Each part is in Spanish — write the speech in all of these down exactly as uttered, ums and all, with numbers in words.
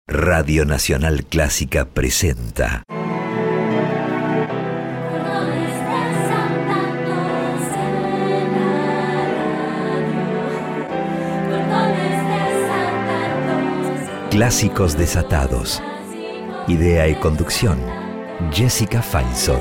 Radio Nacional Clásica presenta Clásicos Desatados. Idea y conducción, Jessica Feinsohn.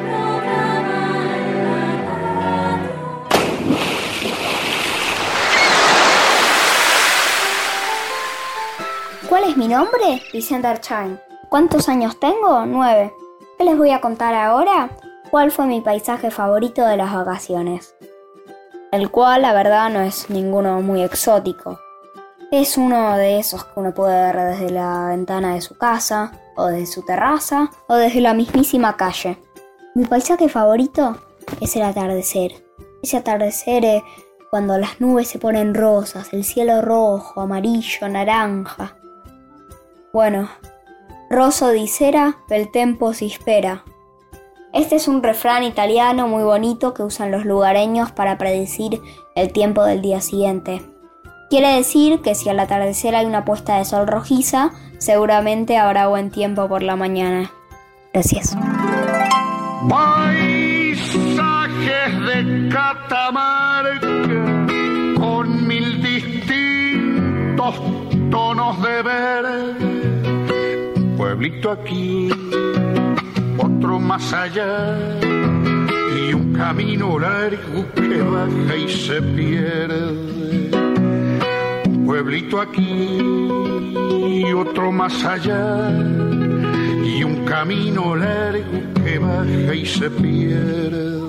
¿Cuál es mi nombre? Vicente Archain. ¿Cuántos años tengo? Nueve. ¿Qué les voy a contar ahora? ¿Cuál fue mi paisaje favorito de las vacaciones? El cual, la verdad, no es ninguno muy exótico. Es uno de esos que uno puede ver desde la ventana de su casa, o desde su terraza, o desde la mismísima calle. Mi paisaje favorito es el atardecer. Ese atardecer es cuando las nubes se ponen rosas, el cielo rojo, amarillo, naranja. Bueno, rosso di sera, bel tempo si spera. Este es un refrán italiano muy bonito que usan los lugareños para predecir el tiempo del día siguiente. Quiere decir que si al atardecer hay una puesta de sol rojiza, seguramente habrá buen tiempo por la mañana. Gracias. Paisajes de Catamarca con mil distintos tonos de verde. Un pueblito aquí, otro más allá, y un camino largo que baja y se pierde. Pueblito aquí y otro más allá, y un camino largo que baja y se pierde.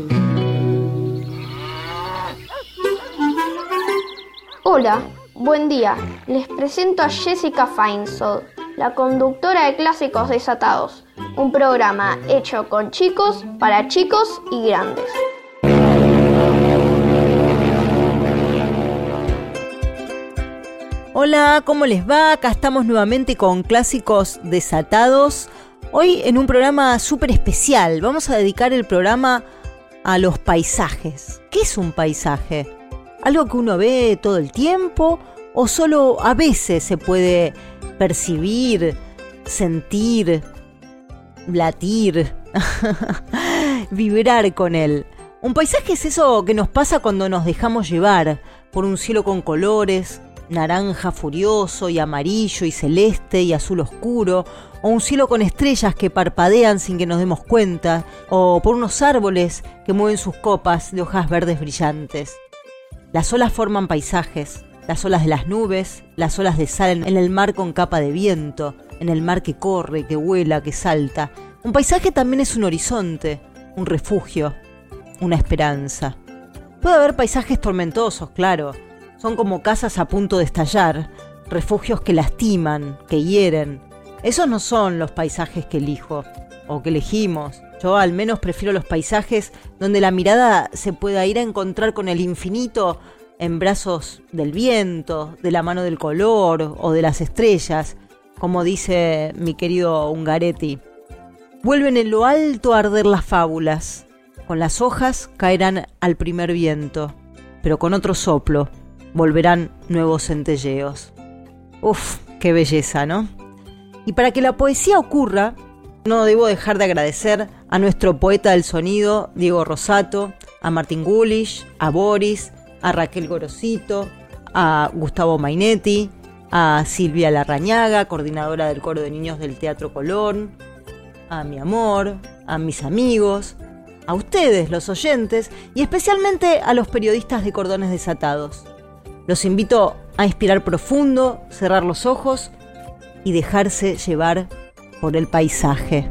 Hola, buen día. Les presento a Jessica Feinsohn, la conductora de Clásicos Desatados, un programa hecho con chicos, para chicos y grandes. Hola, ¿cómo les va? Acá estamos nuevamente con Clásicos Desatados. Hoy en un programa súper especial. Vamos a dedicar el programa a los paisajes. ¿Qué es un paisaje? ¿Algo que uno ve todo el tiempo o solo a veces se puede percibir, sentir, latir, vibrar con él? Un paisaje es eso que nos pasa cuando nos dejamos llevar por un cielo con colores, naranja furioso y amarillo y celeste y azul oscuro, o un cielo con estrellas que parpadean sin que nos demos cuenta, o por unos árboles que mueven sus copas de hojas verdes brillantes. Las olas forman paisajes, las olas de las nubes, las olas de sal en el mar con capa de viento, en el mar que corre, que vuela, que salta. Un paisaje también es un horizonte, un refugio, una esperanza. Puede haber paisajes tormentosos, claro. Son como casas a punto de estallar, refugios que lastiman, que hieren. Esos no son los paisajes que elijo, o que elegimos. Yo al menos prefiero los paisajes donde la mirada se pueda ir a encontrar con el infinito en brazos del viento, de la mano del color o de las estrellas, como dice mi querido Ungaretti. Vuelven en lo alto a arder las fábulas. Con las hojas caerán al primer viento, pero con otro soplo volverán nuevos centelleos. Uf, qué belleza, ¿no? Y para que la poesía ocurra, no debo dejar de agradecer a nuestro poeta del sonido, Diego Rosato, a Martín Gulish, a Boris, a Raquel Gorosito, a Gustavo Mainetti, a Silvia Larrañaga, coordinadora del coro de niños del Teatro Colón, a mi amor, a mis amigos, a ustedes, los oyentes, y especialmente a los periodistas de Cordones Desatados. Los invito a inspirar profundo, cerrar los ojos y dejarse llevar por el paisaje.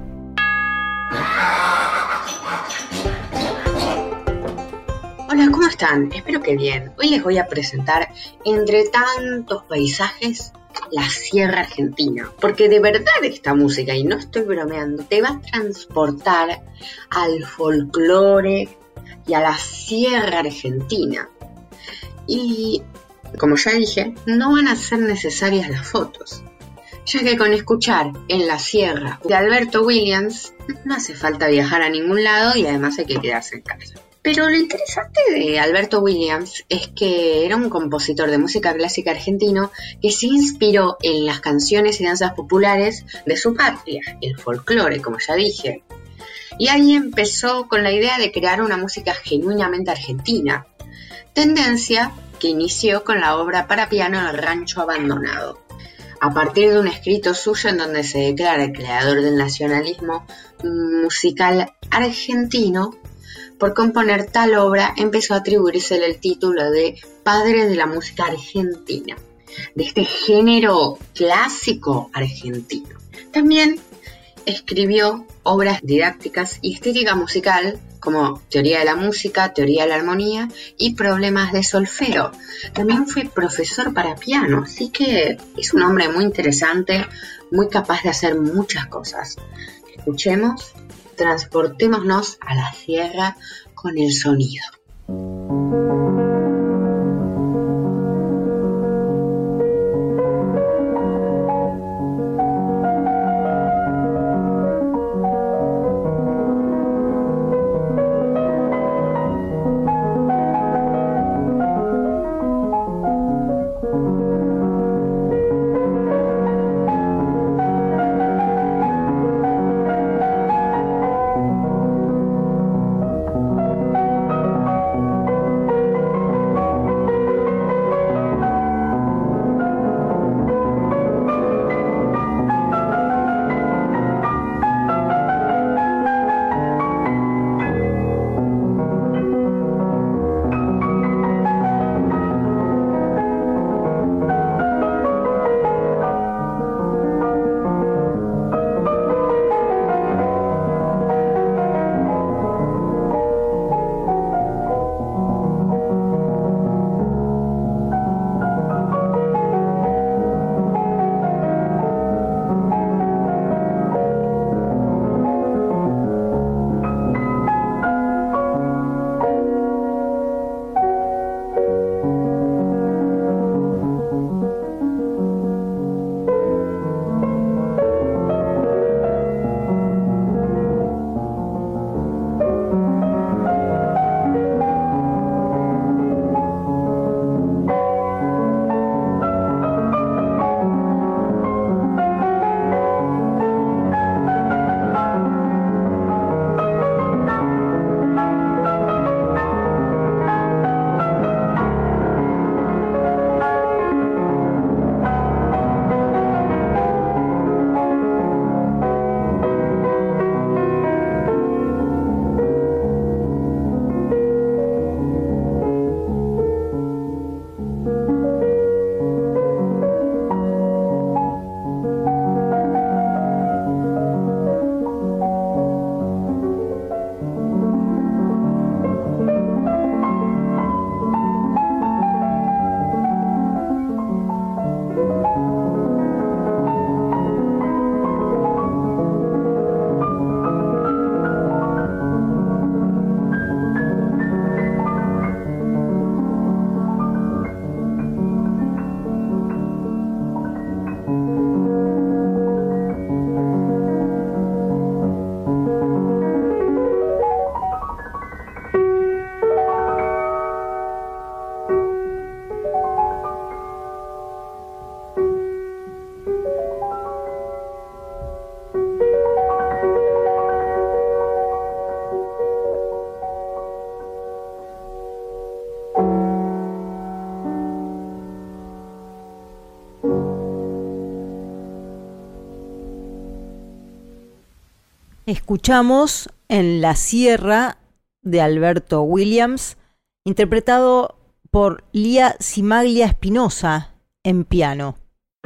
Hola, ¿cómo están? Espero que bien. Hoy les voy a presentar, entre tantos paisajes, la Sierra Argentina. Porque de verdad esta música, y no estoy bromeando, te va a transportar al folclore y a la Sierra Argentina. Y, como ya dije, no van a ser necesarias las fotos, ya que con escuchar En la Sierra de Alberto Williams no hace falta viajar a ningún lado y además hay que quedarse en casa. Pero lo interesante de Alberto Williams es que era un compositor de música clásica argentino que se inspiró en las canciones y danzas populares de su patria, el folclore, como ya dije. Y ahí empezó con la idea de crear una música genuinamente argentina, tendencia que inició con la obra para piano El Rancho Abandonado. A partir de un escrito suyo en donde se declara el creador del nacionalismo musical argentino, por componer tal obra empezó a atribuírsele el título de Padre de la Música Argentina, de este género clásico argentino. También escribió obras didácticas y estética musical como Teoría de la Música, Teoría de la Armonía y Problemas de Solfeo. También fue profesor para piano, así que es un hombre muy interesante, muy capaz de hacer muchas cosas. Escuchemos, transportémonos a la sierra con el sonido. Escuchamos En la Sierra de Alberto Williams, interpretado por Lía Cimaglia Espinosa en piano.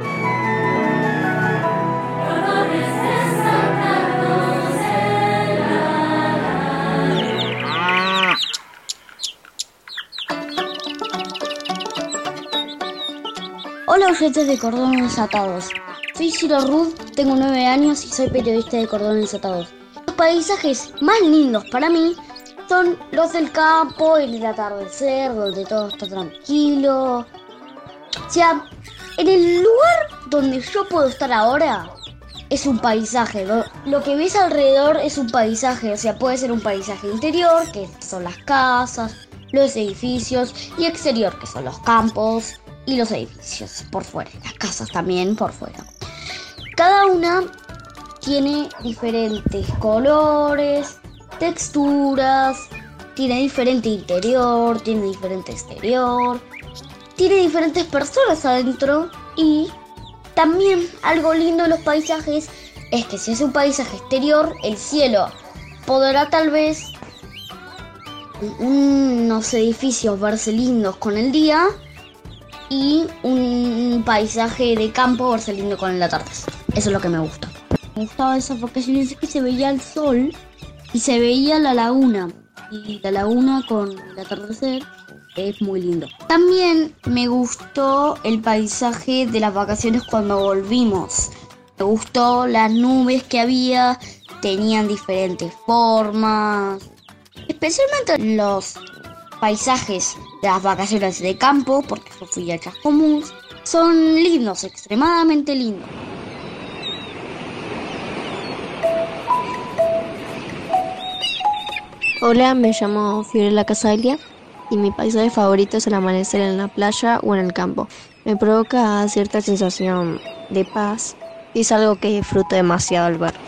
Hola oyentes de Cordones Desatados, soy Ciro Rudd, tengo nueve años y soy periodista de Cordones Desatados. Los paisajes más lindos para mí son los del campo, el atardecer, donde todo está tranquilo. O sea, en el lugar donde yo puedo estar ahora, es un paisaje. Lo, lo que ves alrededor es un paisaje, o sea, puede ser un paisaje interior, que son las casas, los edificios, y exterior, que son los campos y los edificios por fuera, las casas también por fuera. Cada una tiene diferentes colores, texturas, tiene diferente interior, tiene diferente exterior, tiene diferentes personas adentro. Y también algo lindo de los paisajes es que si es un paisaje exterior, el cielo podrá tal vez unos edificios verse lindos con el día y un paisaje de campo verse lindo con el atardecer. Eso es lo que me gusta. Me gustaba esas vacaciones, es que se veía el sol y se veía la laguna. Y la laguna con el atardecer es muy lindo. También me gustó el paisaje de las vacaciones cuando volvimos. Me gustó las nubes que había, tenían diferentes formas. Especialmente los paisajes de las vacaciones de campo, porque yo fui a Chascomús, son lindos, extremadamente lindos. Hola, me llamo Fiorella Casalia y mi paisaje favorito es el amanecer en la playa o en el campo. Me provoca cierta sensación de paz y es algo que disfruto demasiado al ver.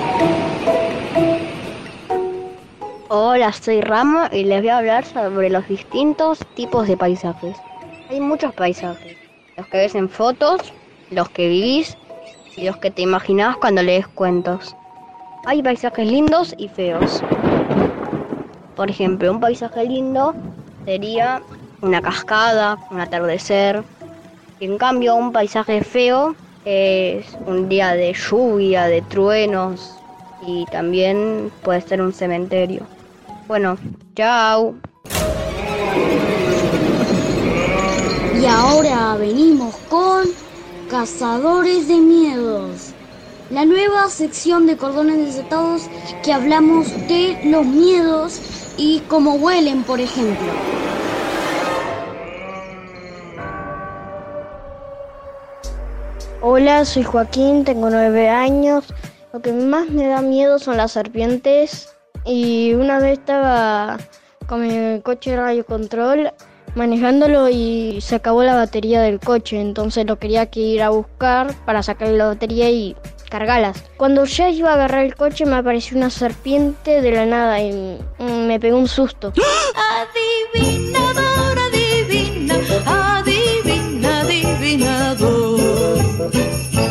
Hola, soy Ramo y les voy a hablar sobre los distintos tipos de paisajes. Hay muchos paisajes, los que ves en fotos, los que vivís y los que te imaginás cuando lees cuentos. Hay paisajes lindos y feos. Por ejemplo, un paisaje lindo sería una cascada, un atardecer. Y en cambio, un paisaje feo es un día de lluvia, de truenos y también puede ser un cementerio. Bueno, chao. Y ahora venimos con Cazadores de Miedos, la nueva sección de Cordones Desatados que hablamos de los miedos y cómo huelen, por ejemplo. Hola, soy Joaquín, tengo nueve años. Lo que más me da miedo son las serpientes. Y una vez estaba con mi coche radio control manejándolo y se acabó la batería del coche. Entonces lo quería que ir a buscar para sacarle la batería y cargarlas. Cuando ya iba a agarrar el coche me apareció una serpiente de la nada y me pegó un susto. Adivinador, adivina, adivina, adivinador.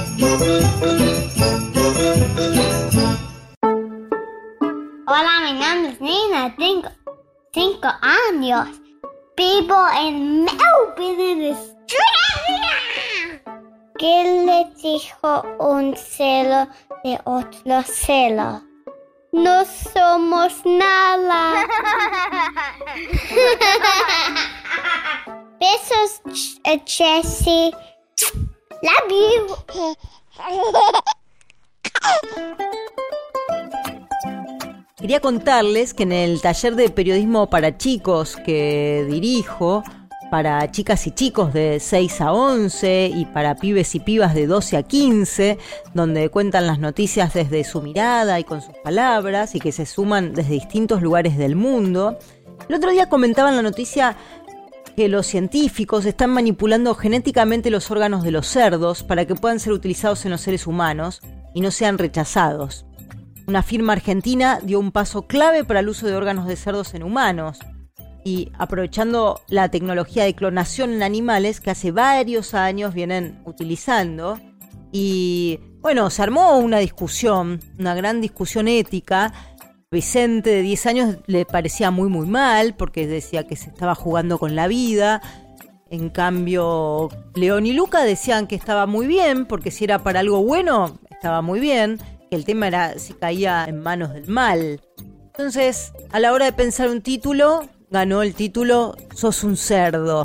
Hola, mi nombre es Nina, tengo cinco años. Vivo en Melbourne, Australia. ¿Qué le dijo un celo de otro celo? No somos nada. Besos, Jessie. Love you. Quería contarles que en el taller de periodismo para chicos que dirijo, para chicas y chicos de seis a once y para pibes y pibas de doce a quince, donde cuentan las noticias desde su mirada y con sus palabras y que se suman desde distintos lugares del mundo. El otro día comentaban la noticia que los científicos están manipulando genéticamente los órganos de los cerdos para que puedan ser utilizados en los seres humanos y no sean rechazados. Una firma argentina dio un paso clave para el uso de órganos de cerdos en humanos y aprovechando la tecnología de clonación en animales que hace varios años vienen utilizando. Y bueno, se armó una discusión, una gran discusión ética. Vicente, de diez años, le parecía muy muy mal porque decía que se estaba jugando con la vida. En cambio, León y Luca decían que estaba muy bien porque si era para algo bueno, estaba muy bien. Que el tema era si caía en manos del mal. Entonces, a la hora de pensar un título, ganó el título Sos un cerdo.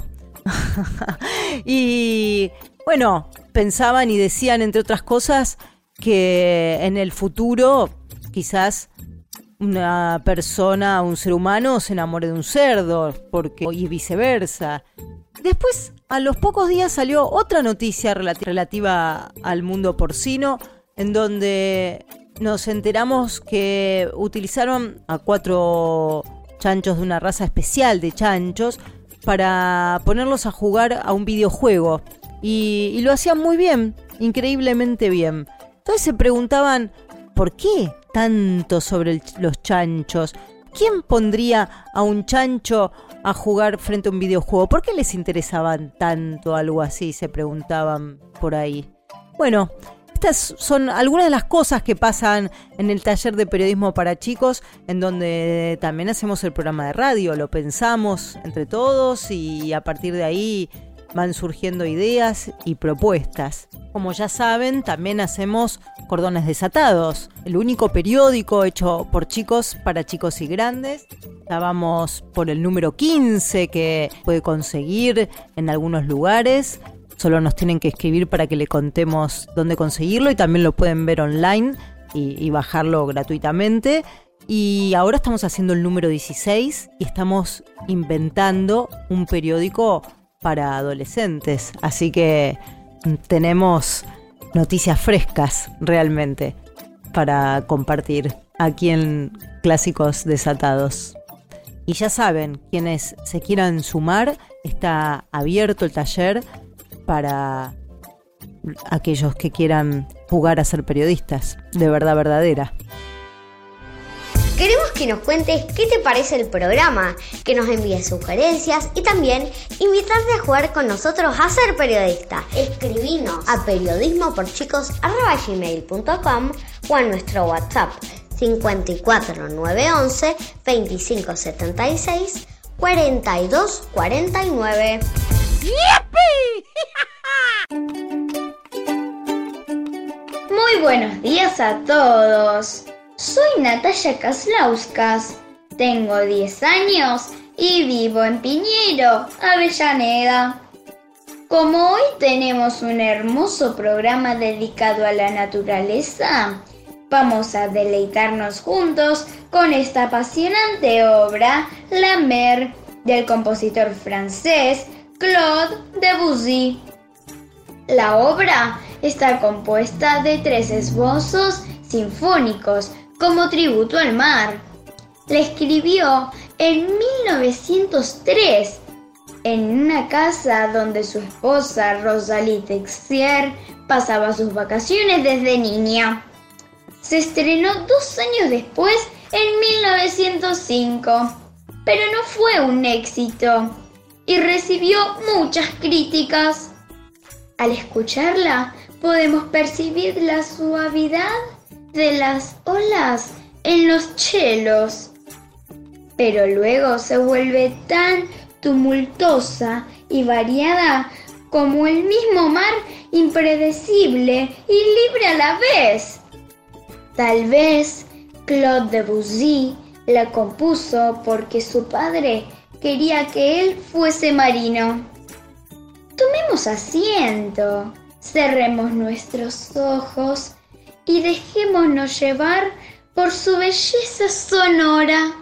Y bueno, pensaban y decían, entre otras cosas, que en el futuro quizás una persona, un ser humano, se enamore de un cerdo, porque, y viceversa. Después, a los pocos días salió otra noticia relati- relativa al mundo porcino, en donde nos enteramos que utilizaron a cuatro chanchos de una raza especial de chanchos para ponerlos a jugar a un videojuego. Y, y lo hacían muy bien, increíblemente bien. Entonces se preguntaban, ¿por qué tanto sobre el, los chanchos? ¿Quién pondría a un chancho a jugar frente a un videojuego? ¿Por qué les interesaban tanto algo así? Se preguntaban por ahí. Bueno, estas son algunas de las cosas que pasan en el taller de periodismo para chicos, en donde también hacemos el programa de radio, lo pensamos entre todos y a partir de ahí van surgiendo ideas y propuestas. Como ya saben, también hacemos Cordones Desatados, el único periódico hecho por chicos para chicos y grandes. Ya vamos por el número quince que puede conseguir en algunos lugares. Solo nos tienen que escribir para que le contemos dónde conseguirlo y también lo pueden ver online y, y bajarlo gratuitamente. Y ahora estamos haciendo el número dieciséis y estamos inventando un periódico para adolescentes. Así que tenemos noticias frescas realmente para compartir aquí en Clásicos Desatados. Y ya saben, quienes se quieran sumar, está abierto el taller para aquellos que quieran jugar a ser periodistas de verdad verdadera. Queremos que nos cuentes qué te parece el programa, que nos envíes sugerencias y también invitarte a jugar con nosotros a ser periodista. Escribinos a periodismoporchicos arroba gmail punto com o a nuestro WhatsApp cincuenta y cuatro nueve once veinticinco setenta y seis cuarenta y dos cuarenta y nueve. Muy buenos días a todos. Soy Natalia Kaslauskas, tengo diez años y vivo en Piñero, Avellaneda. Como hoy tenemos un hermoso programa dedicado a la naturaleza, vamos a deleitarnos juntos con esta apasionante obra, La Mer, del compositor francés Claude Debussy. La obra está compuesta de tres esbozos sinfónicos como tributo al mar. La escribió en mil novecientos tres en una casa donde su esposa Rosalie Texier pasaba sus vacaciones desde niña. Se estrenó dos años después, en mil novecientos cinco, pero no fue un éxito y recibió muchas críticas. Al escucharla, podemos percibir la suavidad de las olas en los chelos, pero luego se vuelve tan tumultuosa y variada como el mismo mar, impredecible y libre a la vez. Tal vez Claude Debussy la compuso porque su padre quería que él fuese marino. Tomemos asiento, cerremos nuestros ojos y dejémonos llevar por su belleza sonora.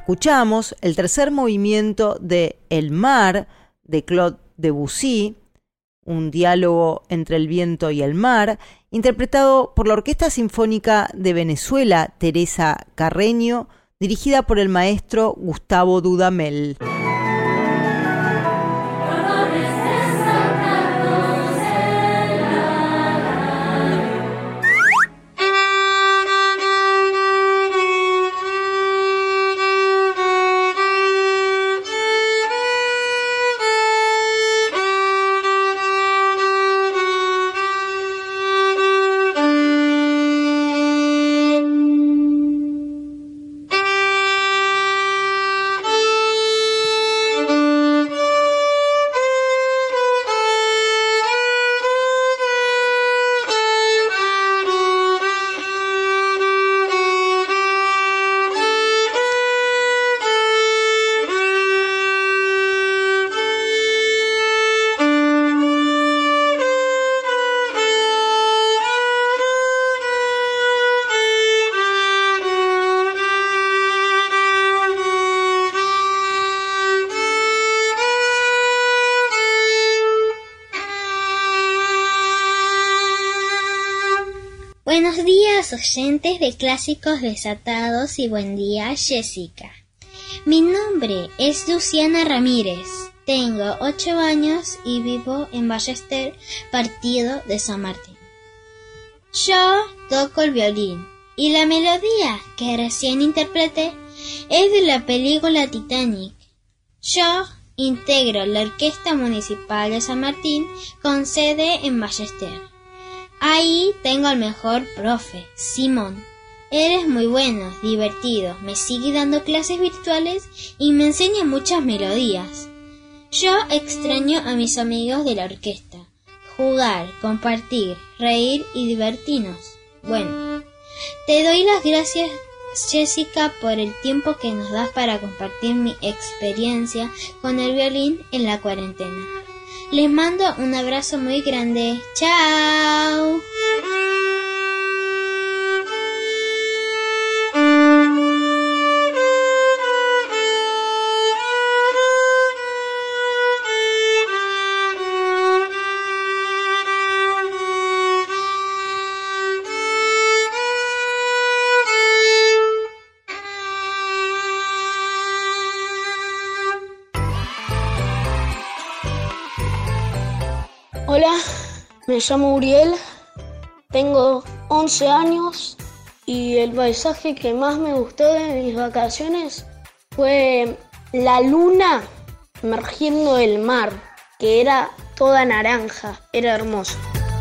escuchamos el tercer movimiento de El mar, de Claude Debussy, un diálogo entre el viento y el mar, interpretado por la Orquesta Sinfónica de Venezuela, Teresa Carreño, dirigida por el maestro Gustavo Dudamel. Buenos días, oyentes de Clásicos Desatados, y buen día, Jessica. Mi nombre es Luciana Ramírez, tengo ocho años y vivo en Ballester, partido de San Martín. Yo toco el violín y la melodía que recién interpreté es de la película Titanic. Yo integro la Orquesta Municipal de San Martín con sede en Ballester. Ahí tengo al mejor profe, Simón. Él es muy bueno, divertido, me sigue dando clases virtuales y me enseña muchas melodías. Yo extraño a mis amigos de la orquesta, jugar, compartir, reír y divertirnos. Bueno, te doy las gracias, Jessica, por el tiempo que nos das para compartir mi experiencia con el violín en la cuarentena. Les mando un abrazo muy grande. ¡Chao! Hola, me llamo Uriel, tengo once años y el paisaje que más me gustó de mis vacaciones fue la luna emergiendo del mar, que era toda naranja, era hermoso.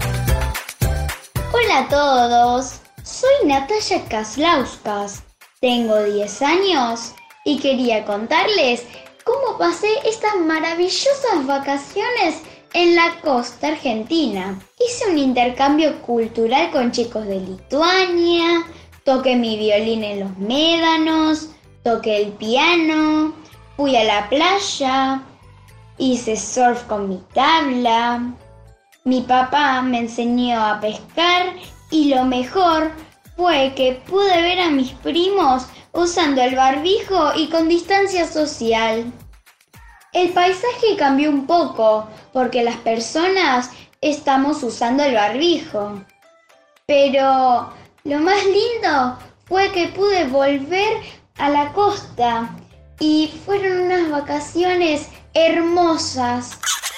Hola a todos, soy Natalia Kaslauskas, tengo diez años y quería contarles cómo pasé estas maravillosas vacaciones en la costa argentina. Hice un intercambio cultural con chicos de Lituania, toqué mi violín en los médanos, toqué el piano, fui a la playa, hice surf con mi tabla. Mi papá me enseñó a pescar y lo mejor fue que pude ver a mis primos usando el barbijo y con distancia social. El paisaje cambió un poco porque las personas estamos usando el barbijo. Pero lo más lindo fue que pude volver a la costa y fueron unas vacaciones hermosas.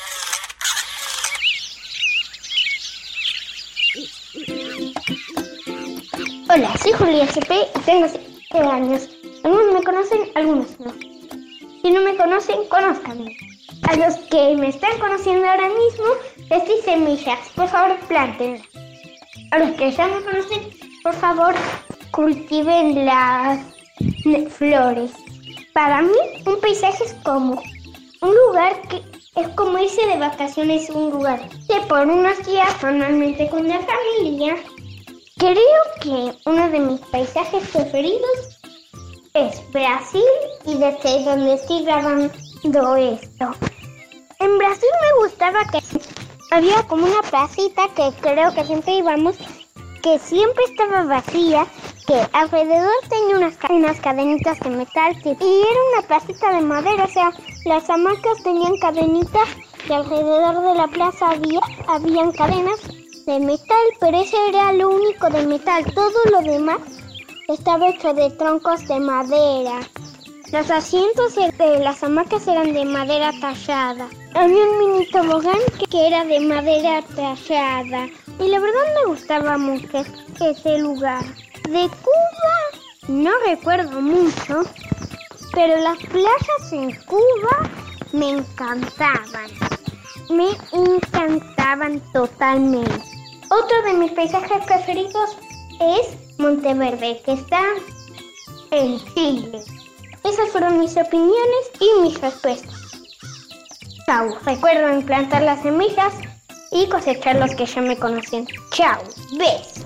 Hola, soy Julia S P y tengo siete años. Algunos me conocen, algunos no. Si no me conocen, conózcanme. A los que me están conociendo ahora mismo, les di semillas, por favor, plántenlas. A los que ya me conocen, por favor, cultiven las flores. Para mí, un paisaje es como un lugar que es como irse de vacaciones a un lugar que por unos días, normalmente con la familia. Creo que uno de mis paisajes preferidos es Brasil y desde donde estoy grabando esto. En Brasil me gustaba que había como una placita que creo que siempre íbamos, que siempre estaba vacía que alrededor tenía unas, unas cadenitas de metal y era una placita de madera, o sea, las hamacas tenían cadenitas y alrededor de la plaza había habían cadenas de metal, pero ese era lo único de metal, todo lo demás estaba hecho de troncos de madera. Los asientos de las hamacas eran de madera tallada. Había un mini tobogán que era de madera tallada. Y la verdad me gustaba mucho ese lugar. De Cuba no recuerdo mucho, pero las playas en Cuba me encantaban. Me encantaban totalmente. Otro de mis paisajes preferidos es Monteverde, que está en Chile. Esas fueron mis opiniones y mis respuestas. Chau. Recuerden plantar las semillas y cosechar los que ya me conocen. Chau. Besos.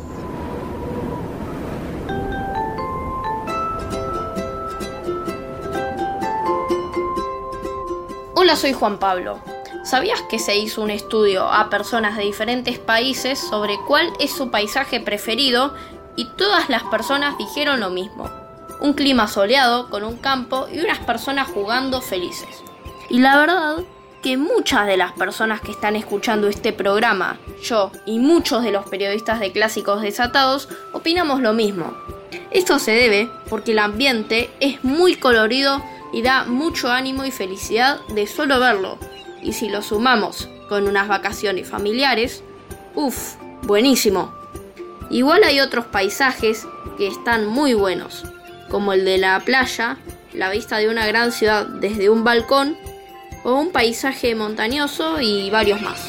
Hola, soy Juan Pablo. ¿Sabías que se hizo un estudio a personas de diferentes países sobre cuál es su paisaje preferido y todas las personas dijeron lo mismo? Un clima soleado con un campo y unas personas jugando felices. Y la verdad que muchas de las personas que están escuchando este programa, yo y muchos de los periodistas de Clásicos Desatados, opinamos lo mismo. Esto se debe porque el ambiente es muy colorido y da mucho ánimo y felicidad de solo verlo. Y si lo sumamos con unas vacaciones familiares, uff, buenísimo. Igual hay otros paisajes que están muy buenos, como el de la playa, la vista de una gran ciudad desde un balcón, o un paisaje montañoso y varios más.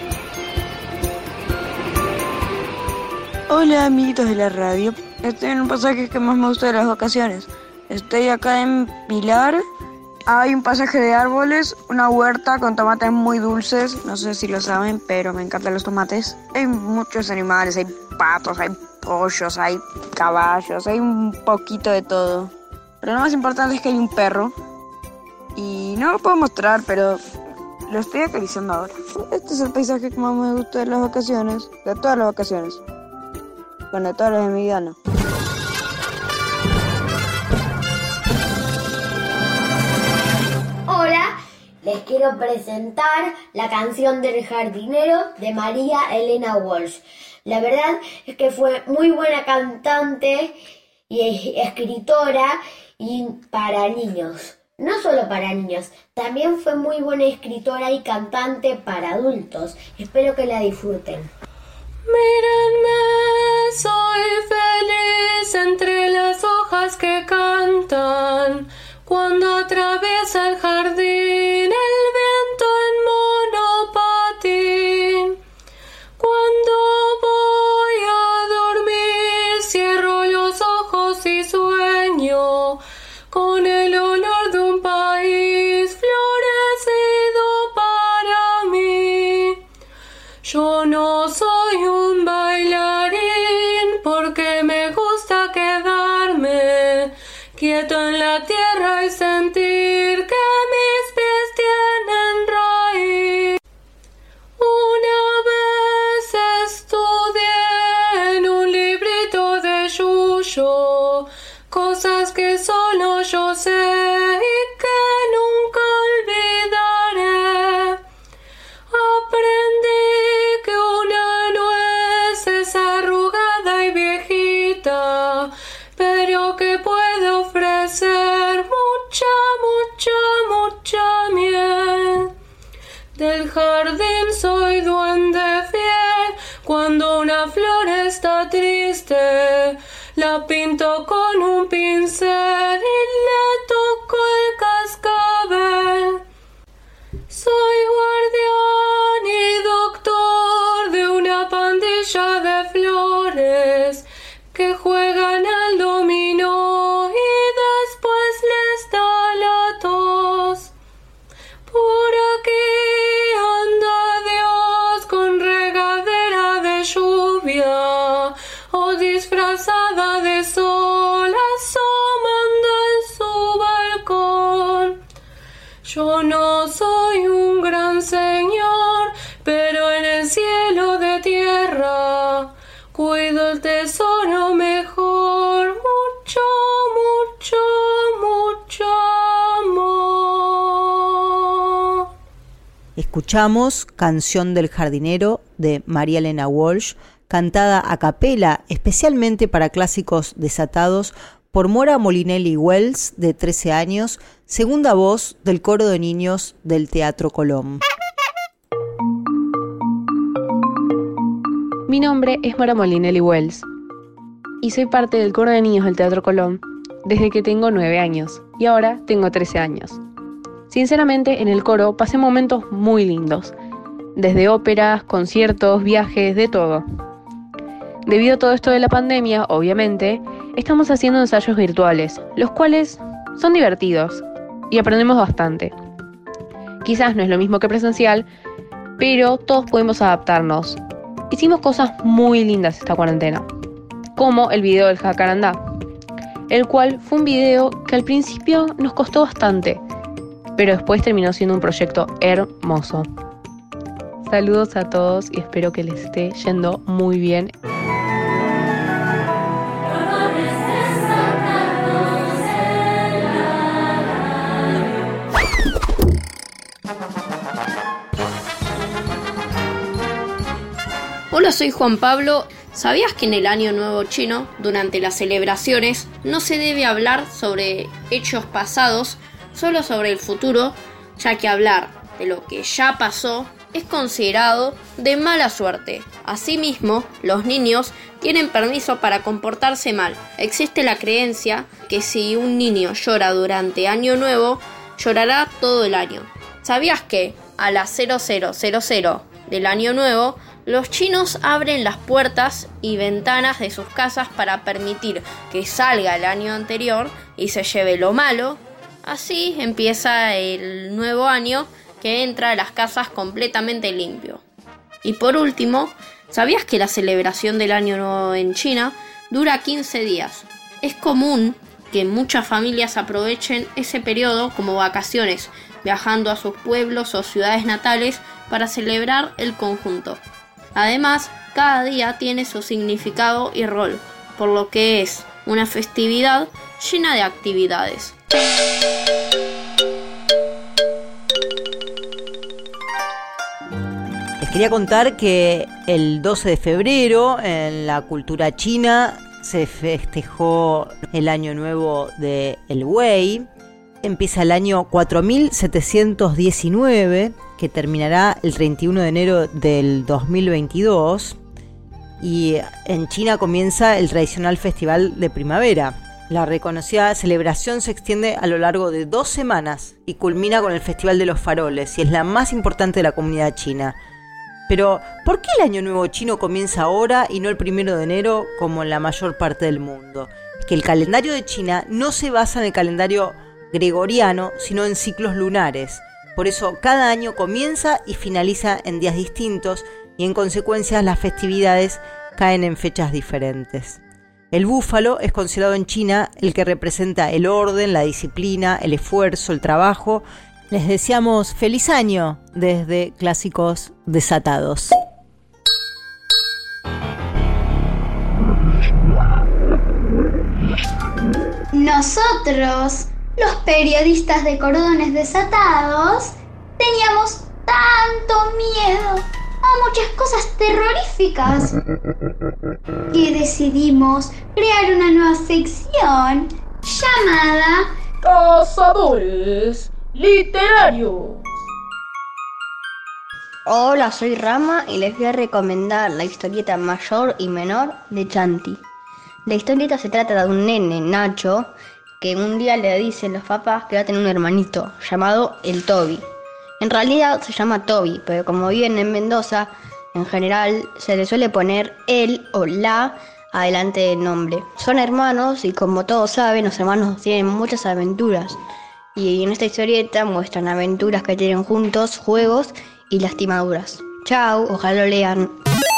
Hola amiguitos de la radio, estoy en un pasaje que más me gusta de las vacaciones. Estoy acá en Pilar, hay un pasaje de árboles, una huerta con tomates muy dulces, no sé si lo saben, pero me encantan los tomates. Hay muchos animales, hay patos, hay pollos, hay caballos, hay un poquito de todo. Pero lo más importante es que hay un perro. Y no lo puedo mostrar, pero lo estoy acariciando ahora. Este es el paisaje que más me gusta de las vacaciones. De todas las vacaciones. Bueno, de todas las de mi vida no. Hola, les quiero presentar la canción del jardinero de María Elena Walsh. La verdad es que fue muy buena cantante y escritora y para niños. No solo para niños, también fue muy buena escritora y cantante para adultos. Espero que la disfruten. Mírenme, soy feliz entre las hojas que cantan. Cuando atraviesa el jardín el viento en monopatín. Cuando voy a dormir cierro los ojos y sueño con el olor de un país florecido para mí. Yo no soy un bailarín porque me gusta quedarme quieto en la tierra y sentir que mis pies tienen raíz. Una vez estudié en un librito de Yuyo cosas que solo yo sé y que nunca olvidaré. Aprendí que una nuez es arrugada y viejita, pero que puede ofrecer mucha, mucha, mucha miel. Del jardín soy duende fiel, cuando una flor está triste, la pinto con un pincel y le toco el cascabel. Soy guardián y doctor de una pandilla de flores que juegan al dominó y después les escuchamos Canción del Jardinero de María Elena Walsh, cantada a capela especialmente para clásicos desatados por Mora Molinelli Wells, de trece años, segunda voz del coro de niños del Teatro Colón. Mi nombre es Mora Molinelli Wells y soy parte del coro de niños del Teatro Colón desde que tengo nueve años y ahora tengo trece años. Sinceramente, en el coro pasé momentos muy lindos, desde óperas, conciertos, viajes, de todo. Debido a todo esto de la pandemia, obviamente, estamos haciendo ensayos virtuales, los cuales son divertidos y aprendemos bastante. Quizás no es lo mismo que presencial, pero todos podemos adaptarnos. Hicimos cosas muy lindas esta cuarentena, como el video del Jacarandá, el cual fue un video que al principio nos costó bastante, pero después terminó siendo un proyecto hermoso. Saludos a todos y espero que les esté yendo muy bien. Hola, soy Juan Pablo. ¿Sabías que en el Año Nuevo Chino, durante las celebraciones, no se debe hablar sobre hechos pasados, solo sobre el futuro, ya que hablar de lo que ya pasó es considerado de mala suerte? Asimismo, los niños tienen permiso para comportarse mal. Existe la creencia que si un niño llora durante Año Nuevo, llorará todo el año. ¿Sabías que a las cero cero cero cero del Año Nuevo, los chinos abren las puertas y ventanas de sus casas para permitir que salga el año anterior y se lleve lo malo? Así empieza el nuevo año, que entra a las casas completamente limpio. Y por último, ¿sabías que la celebración del Año Nuevo en China dura quince días? Es común que muchas familias aprovechen ese periodo como vacaciones, viajando a sus pueblos o ciudades natales para celebrar el conjunto. Además, cada día tiene su significado y rol, por lo que es una festividad llena de actividades. Les quería contar que el doce de febrero en la cultura china se festejó el año nuevo de El Wei. Empieza el año cuatro mil setecientos diecinueve, que terminará el treinta y uno de enero del dos mil veintidós. Y en China comienza el tradicional festival de primavera. La reconocida celebración se extiende a lo largo de dos semanas y culmina con el Festival de los Faroles, y es la más importante de la comunidad china. Pero, ¿por qué el Año Nuevo chino comienza ahora y no el primero de enero como en la mayor parte del mundo? Es que el calendario de China no se basa en el calendario gregoriano, sino en ciclos lunares. Por eso, cada año comienza y finaliza en días distintos, y en consecuencia las festividades caen en fechas diferentes. El búfalo es considerado en China el que representa el orden, la disciplina, el esfuerzo, el trabajo. Les deseamos feliz año desde Clásicos Desatados. Nosotros, los periodistas de Cordones Desatados, teníamos tanto miedo a muchas cosas terroríficas que decidimos crear una nueva sección llamada Cazadores Literarios. Hola, soy Rama y les voy a recomendar la historieta mayor y menor de Chanti. La historieta se trata de un nene, Nacho, que un día le dicen los papás que va a tener un hermanito llamado el Toby. En realidad se llama Toby, pero como viven en Mendoza, en general se le suele poner él o la adelante del nombre. Son hermanos y, como todos saben, los hermanos tienen muchas aventuras. Y en esta historieta muestran aventuras que tienen juntos, juegos y lastimaduras. Chao, ojalá lo lean.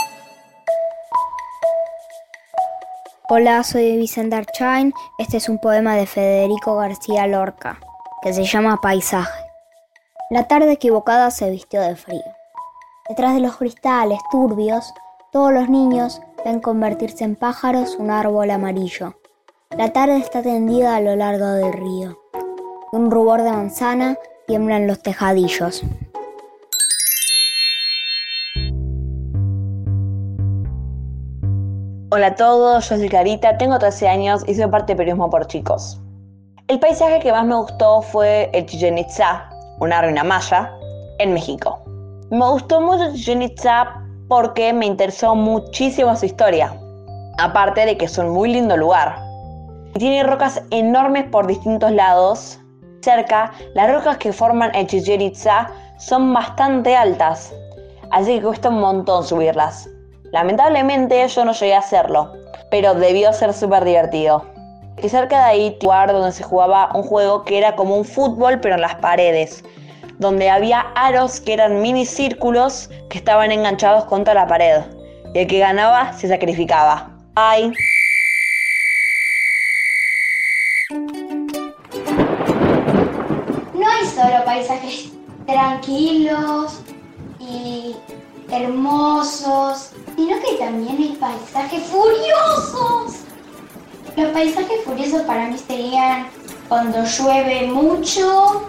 Hola, soy Vicente Archain. Este es un poema de Federico García Lorca, que se llama Paisaje. La tarde equivocada se vistió de frío. Detrás de los cristales turbios, todos los niños ven convertirse en pájaros un árbol amarillo. La tarde está tendida a lo largo del río. De un rubor de manzana tiemblan los tejadillos. Hola a todos, yo soy Carita, tengo trece años y soy parte de Periodismo por Chicos. El paisaje que más me gustó fue el Chichén Itzá, una ruina maya, en México. Me gustó mucho Chichén Itzá porque me interesó muchísimo su historia, aparte de que es un muy lindo lugar. Tiene rocas enormes por distintos lados. Cerca, las rocas que forman el Chichén Itzá son bastante altas, así que cuesta un montón subirlas. Lamentablemente yo no llegué a hacerlo, pero debió ser súper divertido. Y cerca de ahí, un lugar donde se jugaba un juego que era como un fútbol pero en las paredes, donde había aros que eran mini círculos que estaban enganchados contra la pared, y el que ganaba se sacrificaba. ¡Ay! No hay solo paisajes tranquilos y hermosos, sino que también hay paisajes furiosos. Los paisajes furiosos para mí serían cuando llueve mucho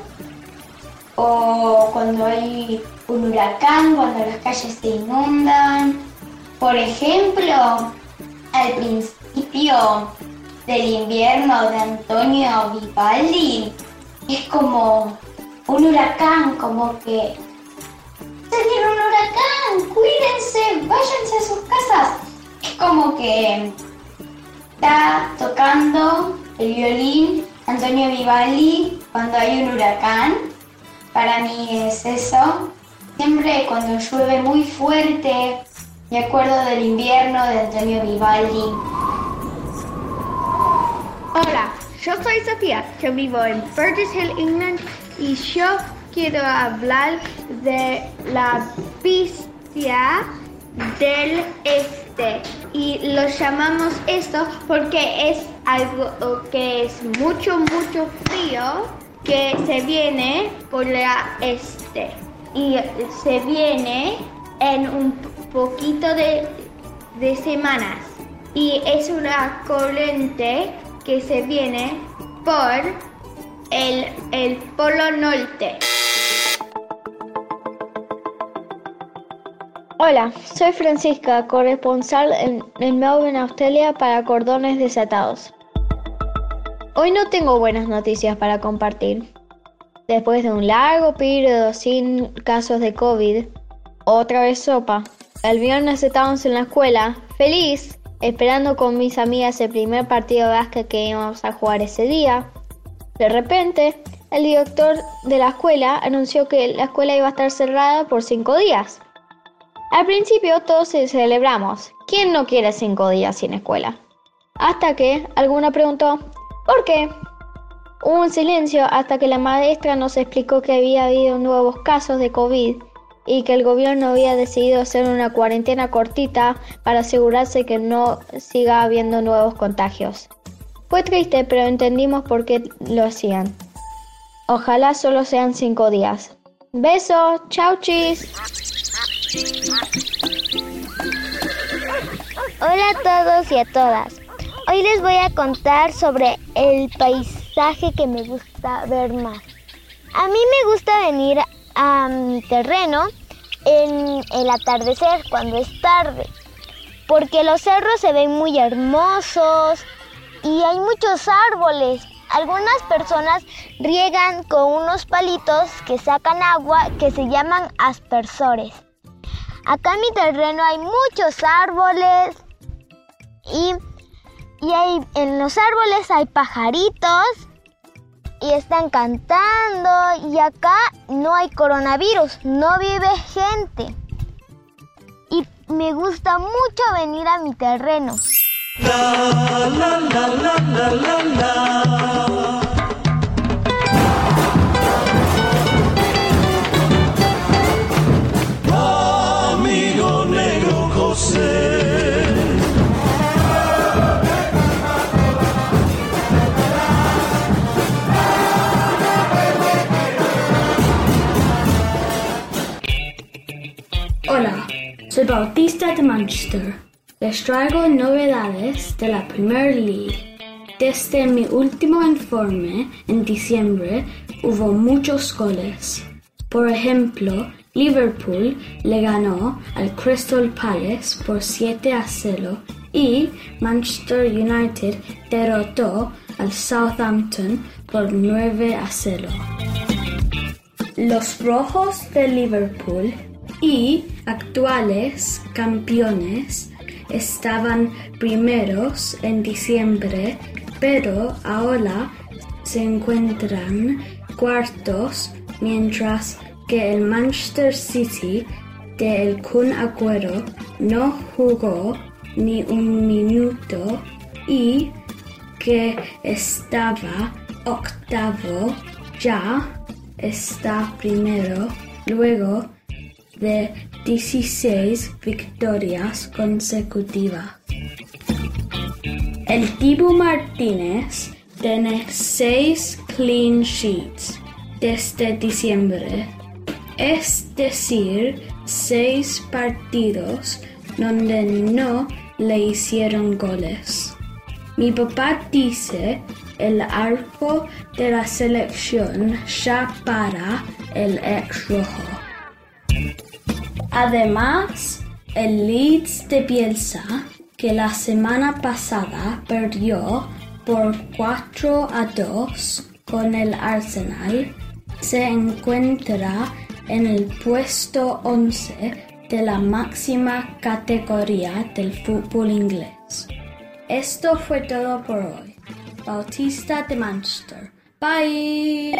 o cuando hay un huracán, cuando las calles se inundan. Por ejemplo, al principio del invierno de Antonio Vivaldi es como un huracán, como que ¡se viene un huracán! ¡Cuídense! ¡Váyanse a sus casas! Es como que está tocando el violín Antonio Vivaldi cuando hay un huracán. Para mí es eso. Siempre cuando llueve muy fuerte, me acuerdo del invierno de Antonio Vivaldi. Hola, yo soy Sofía, yo vivo en Burgess Hill, England, y yo quiero hablar de la bestia del este. Y lo llamamos esto porque es algo que es mucho, mucho frío que se viene por la este. Y se viene en un poquito de, de semanas. Y es una corriente que se viene por el, el Polo Norte. Hola, soy Francisca, corresponsal en, en Melbourne, Australia, para Cordones Desatados. Hoy no tengo buenas noticias para compartir. Después de un largo periodo sin casos de COVID, otra vez sopa. El viernes estábamos en la escuela, feliz, esperando con mis amigas el primer partido de básquet que íbamos a jugar ese día. De repente, el director de la escuela anunció que la escuela iba a estar cerrada por cinco días. Al principio todos celebramos. ¿Quién no quiere cinco días sin escuela? Hasta que alguna preguntó, ¿por qué? Hubo un silencio hasta que la maestra nos explicó que había habido nuevos casos de COVID y que el gobierno había decidido hacer una cuarentena cortita para asegurarse que no siga habiendo nuevos contagios. Fue triste, pero entendimos por qué lo hacían. Ojalá solo sean cinco días. Besos, chau chis. Hola a todos y a todas. Hoy les voy a contar sobre el paisaje que me gusta ver más. A mí me gusta venir a mi terreno en el atardecer, cuando es tarde, porque los cerros se ven muy hermosos y hay muchos árboles. Algunas personas riegan con unos palitos que sacan agua que se llaman aspersores. Acá en mi terreno hay muchos árboles y, y hay, en los árboles hay pajaritos y están cantando, y acá no hay coronavirus, no vive gente. Y me gusta mucho venir a mi terreno. La, la, la, la, la, la, la. Amigo negro José. Hola, soy Bautista de Manchester. Les traigo novedades de la Premier League. Desde mi último informe en diciembre hubo muchos goles. Por ejemplo, Liverpool le ganó al Crystal Palace por siete a cero y Manchester United derrotó al Southampton por nueve a cero. Los Rojos de Liverpool y actuales campeones estaban primeros en diciembre, pero ahora se encuentran cuartos, mientras que el Manchester City de El Kun Agüero no jugó ni un minuto y que estaba octavo ya está primero luego de dieciséis victorias consecutivas. El Dibu Martínez tiene seis clean sheets desde diciembre, es decir, seis partidos donde no le hicieron goles. Mi papá dice el arco de la selección ya para el ex rojo. Además, el Leeds de Bielsa, que la semana pasada perdió por cuatro a dos con el Arsenal, se encuentra en el puesto once de la máxima categoría del fútbol inglés. Esto fue todo por hoy. Bautista de Manchester. Bye.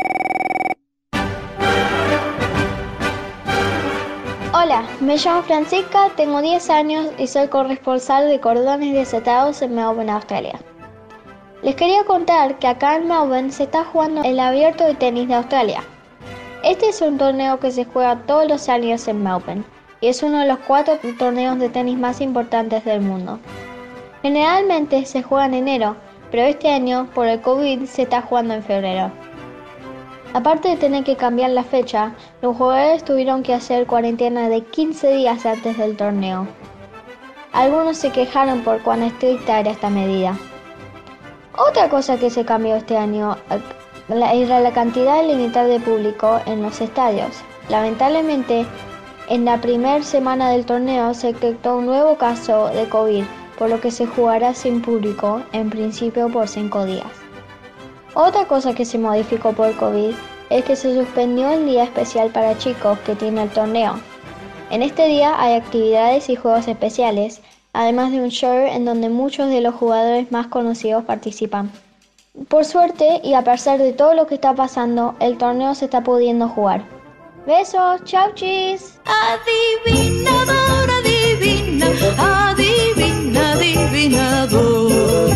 Hola, me llamo Francisca, tengo diez años y soy corresponsal de cordones desatados en Melbourne, Australia. Les quería contar que acá en Melbourne se está jugando el Abierto de Tenis de Australia. Este es un torneo que se juega todos los años en Melbourne y es uno de los cuatro torneos de tenis más importantes del mundo. Generalmente se juega en enero, pero este año, por el COVID, se está jugando en febrero. Aparte de tener que cambiar la fecha, los jugadores tuvieron que hacer cuarentena de quince días antes del torneo. Algunos se quejaron por cuán estricta era esta medida. Otra cosa que se cambió este año era la cantidad limitada de público en los estadios. Lamentablemente, en la primera semana del torneo se detectó un nuevo caso de COVID, por lo que se jugará sin público, en principio por cinco días. Otra cosa que se modificó por COVID es que se suspendió el día especial para chicos que tiene el torneo. En este día hay actividades y juegos especiales, además de un show en donde muchos de los jugadores más conocidos participan. Por suerte, y a pesar de todo lo que está pasando, el torneo se está pudiendo jugar. ¡Besos! ¡Chau, chis! Adivinador, adivina, adivina, adivinador.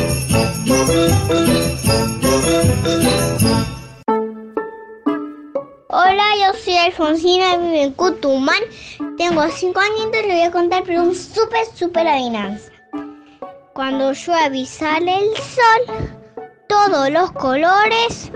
Hola, yo soy Alfonsina, vivo en Cutumán. Tengo cinco años y le voy a contar pero un súper, súper adivinanza. Cuando llueve y sale el sol, todos los colores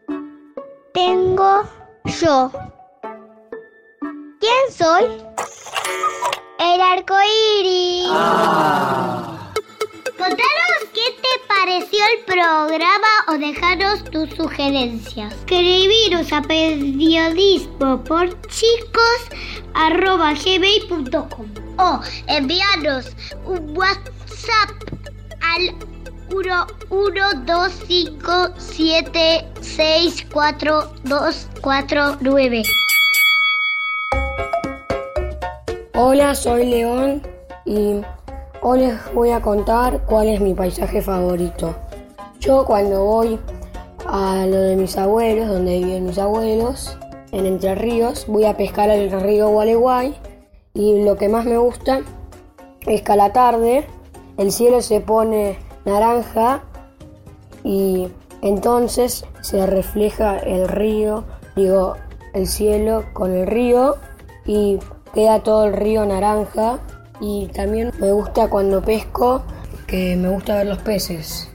tengo yo. ¿Quién soy? El arco iris. Ah. Contanos qué te pareció el programa o dejaros tus sugerencias. Escribiros a periodismo por chicos arroba gmail punto com o enviarnos un WhatsApp al uno uno dos cinco siete seis cuatro dos cuatro nueve. Hola, soy León y hoy les voy a contar cuál es mi paisaje favorito. Yo cuando voy a lo de mis abuelos, donde viven mis abuelos, en Entre Ríos, voy a pescar al río Gualeguay y lo que más me gusta es que a la tarde el cielo se pone naranja y entonces se refleja el río, digo, el cielo con el río y queda todo el río naranja. Y también me gusta cuando pesco, que me gusta ver los peces.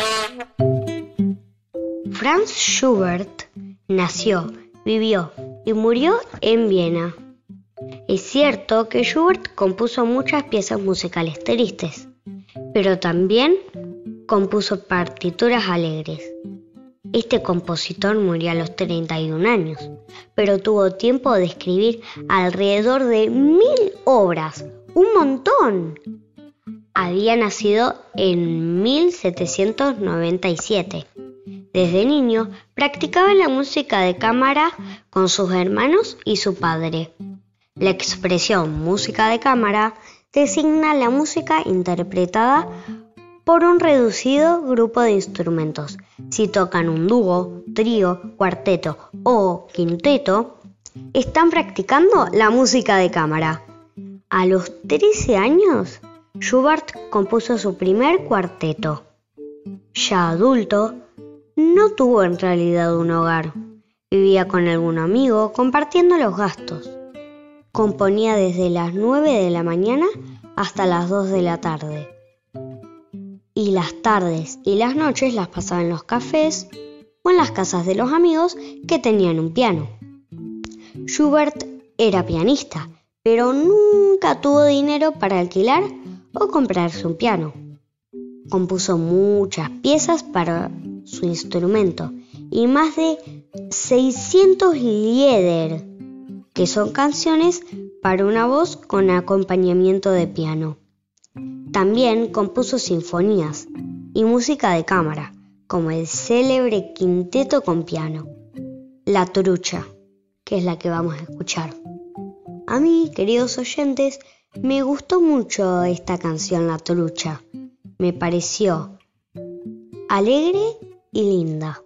Franz Schubert nació, vivió y murió en Viena. Es cierto que Schubert compuso muchas piezas musicales tristes, pero también compuso partituras alegres. Este compositor murió a los treinta y un años, pero tuvo tiempo de escribir alrededor de mil obras. ¡Un montón! había nacido en mil setecientos noventa y siete. Desde niño practicaba la música de cámara con sus hermanos y su padre. La expresión música de cámara designa la música interpretada por un reducido grupo de instrumentos. Si tocan un dúo, trío, cuarteto o quinteto, están practicando la música de cámara. A los trece años, Schubert compuso su primer cuarteto. Ya adulto, no tuvo en realidad un hogar. Vivía con algún amigo compartiendo los gastos. Componía desde las nueve de la mañana hasta las dos de la tarde. Y las tardes y las noches las pasaba en los cafés o en las casas de los amigos que tenían un piano. Schubert era pianista, pero nunca tuvo dinero para alquilar o comprarse un piano. Compuso muchas piezas para su instrumento y más de seiscientos lieder, que son canciones para una voz con acompañamiento de piano. También compuso sinfonías y música de cámara, como el célebre quinteto con piano, La Trucha, que es la que vamos a escuchar. A mí, queridos oyentes, me gustó mucho esta canción La Trucha. Me pareció alegre y linda.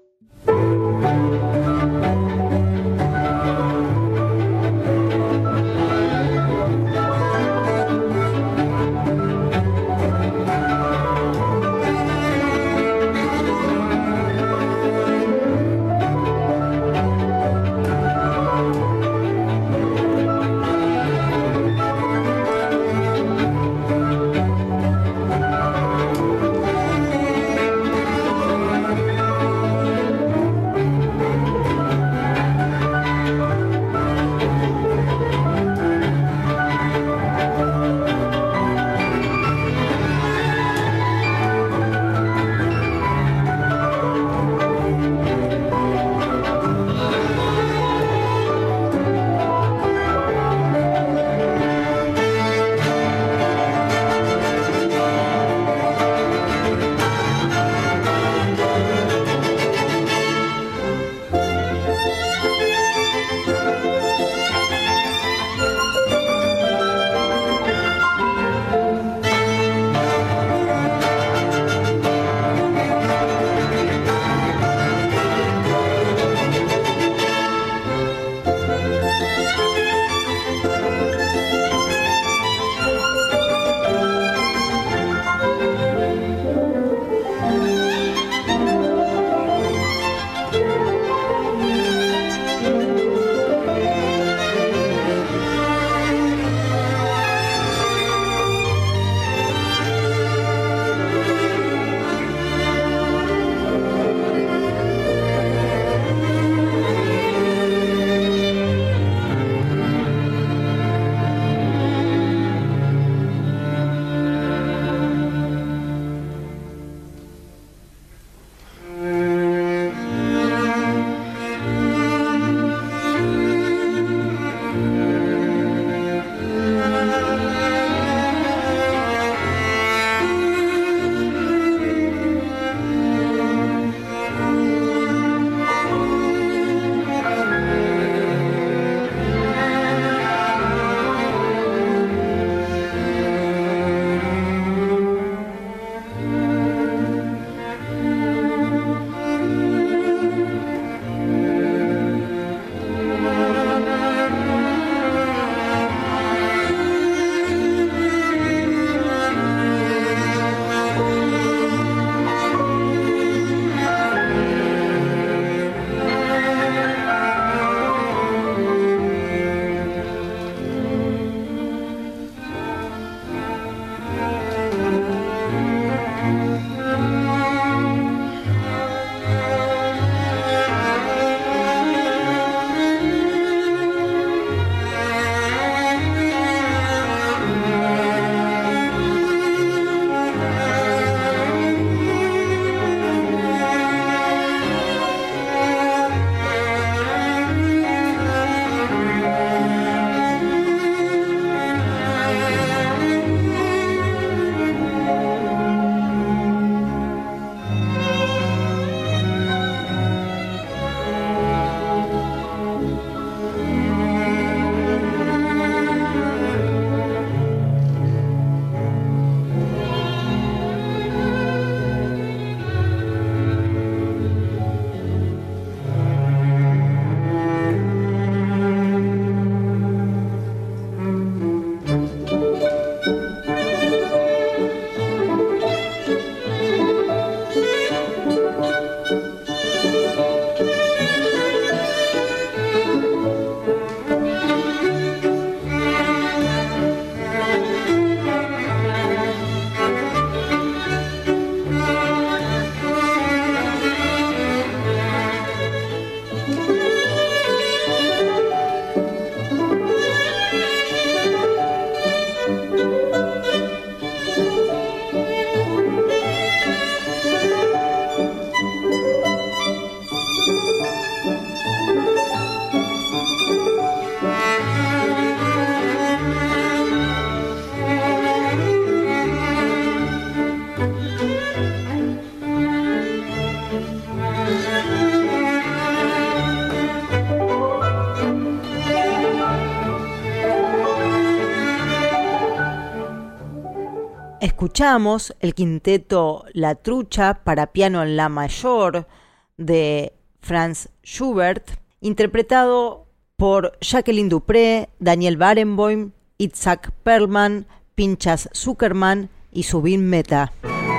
escuchamos el quinteto La Trucha para piano en la mayor de Franz Schubert, interpretado por Jacqueline Dupré, Daniel Barenboim, Itzhak Perlman, Pinchas Zuckerman y Zubin Mehta.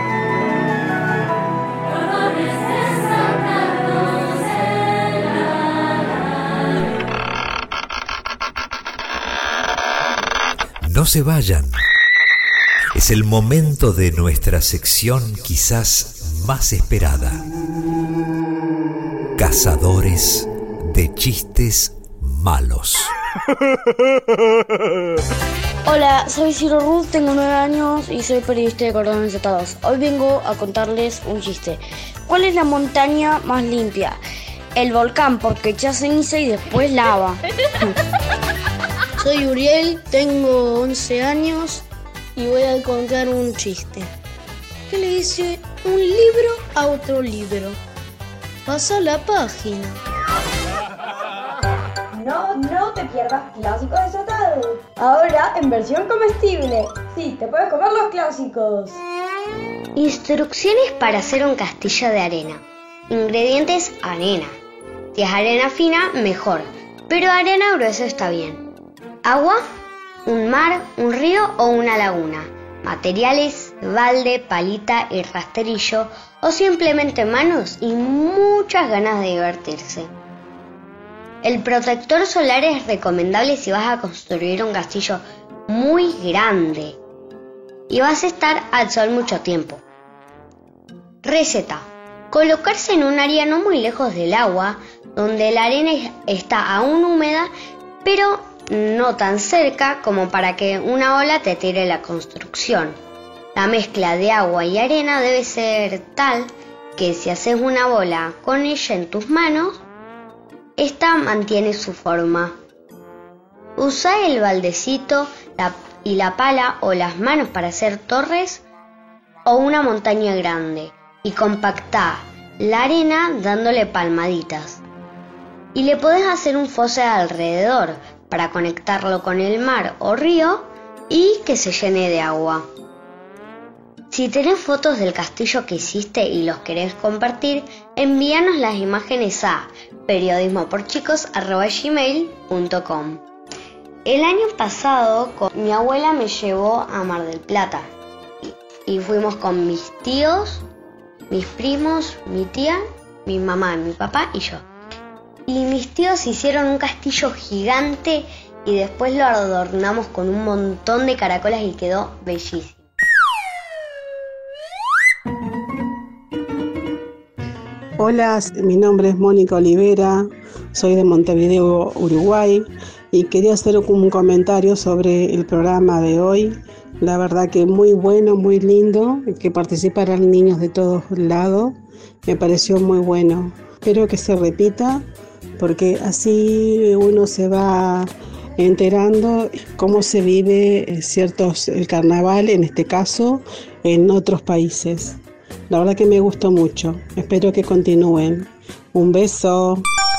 No se vayan. Es el momento de nuestra sección quizás más esperada. Cazadores de chistes malos. Hola, soy Ciro Ruth, tengo nueve años y soy periodista de Cordones Desatados. Hoy vengo a contarles un chiste. ¿Cuál es la montaña más limpia? El volcán, porque echa ceniza y después lava. Soy Uriel, tengo once años y voy a contar un chiste. ¿Qué le dice un libro a otro libro? Pasa la página. No, no te pierdas Clásicos Desatados. Ahora en versión comestible. Sí, te puedes comer los clásicos. Instrucciones para hacer un castillo de arena. Ingredientes: arena. Si es arena fina, mejor, pero arena gruesa está bien. Agua, un mar, un río o una laguna. Materiales: balde, palita y rastrillo, o simplemente manos y muchas ganas de divertirse. El protector solar es recomendable si vas a construir un castillo muy grande y vas a estar al sol mucho tiempo. Receta: colocarse en un área no muy lejos del agua, donde la arena está aún húmeda, pero no tan cerca como para que una ola te tire la construcción. La mezcla de agua y arena debe ser tal que si haces una bola con ella en tus manos, esta mantiene su forma. Usa el baldecito la, y la pala o las manos para hacer torres o una montaña grande y compactá la arena dándole palmaditas. Y le podés hacer un foso alrededor para conectarlo con el mar o río y que se llene de agua. Si tenés fotos del castillo que hiciste y los querés compartir, envíanos las imágenes a periodismo por chicos arroba gmail punto com. El año pasado con, mi abuela me llevó a Mar del Plata y, y fuimos con mis tíos, mis primos, mi tía, mi mamá, mi papá y yo. Y mis tíos hicieron un castillo gigante y después lo adornamos con un montón de caracolas y quedó bellísimo. Hola, mi nombre es Mónica Olivera, soy de Montevideo, Uruguay, y quería hacer un comentario sobre el programa de hoy. La verdad que muy bueno, muy lindo, que participaran niños de todos lados, me pareció muy bueno. Espero que se repita, porque así uno se va enterando cómo se vive ciertos, el carnaval, en este caso, en otros países. La verdad que me gustó mucho. Espero que continúen. Un beso.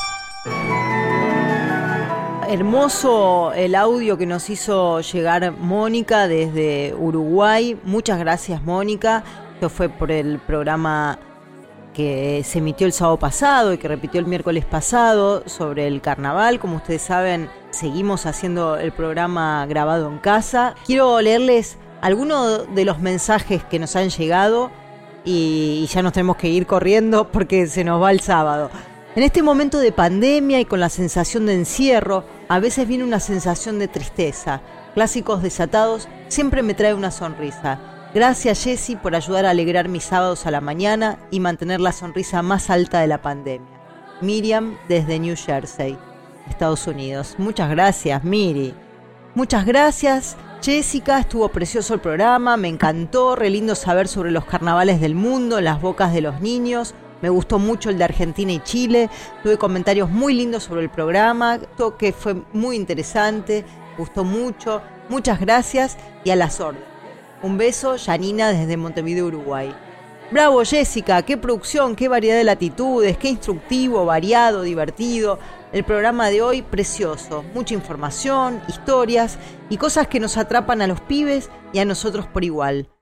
Hermoso el audio que nos hizo llegar Mónica desde Uruguay. Muchas gracias, Mónica. Esto fue por el programa que se emitió el sábado pasado y que repitió el miércoles pasado sobre el carnaval. Como ustedes saben, seguimos haciendo el programa grabado en casa. Quiero leerles algunos de los mensajes que nos han llegado y ya nos tenemos que ir corriendo porque se nos va el sábado. En este momento de pandemia y con la sensación de encierro, a veces viene una sensación de tristeza. Clásicos Desatados siempre me trae una sonrisa. Gracias, Jessy, por ayudar a alegrar mis sábados a la mañana y mantener la sonrisa más alta de la pandemia. Miriam, desde New Jersey, Estados Unidos. Muchas gracias, Miri. Muchas gracias, Jessica. Estuvo precioso el programa, me encantó. Re lindo saber sobre los carnavales del mundo en las bocas de los niños. Me gustó mucho el de Argentina y Chile. Tuve comentarios muy lindos sobre el programa, que fue muy interesante. Gustó mucho. Muchas gracias y a las órdenes. Un beso, Janina, desde Montevideo, Uruguay. Bravo, Jessica, qué producción, qué variedad de latitudes, qué instructivo, variado, divertido. El programa de hoy, precioso. Mucha información, historias y cosas que nos atrapan a los pibes y a nosotros por igual.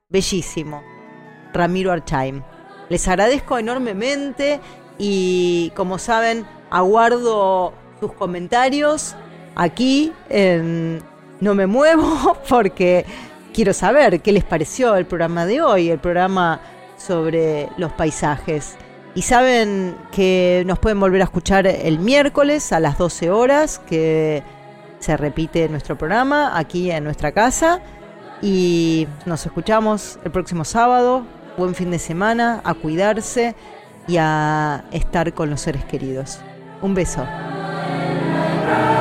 bellísimo, Ramiro Archaim. Les agradezco enormemente y, como saben, aguardo sus comentarios aquí en No Me Muevo, porque quiero saber qué les pareció el programa de hoy, el programa sobre los paisajes. Y saben que nos pueden volver a escuchar el miércoles a las doce horas, que se repite nuestro programa aquí en nuestra casa. Y nos escuchamos el próximo sábado. Buen fin de semana, a cuidarse y a estar con los seres queridos. Un beso.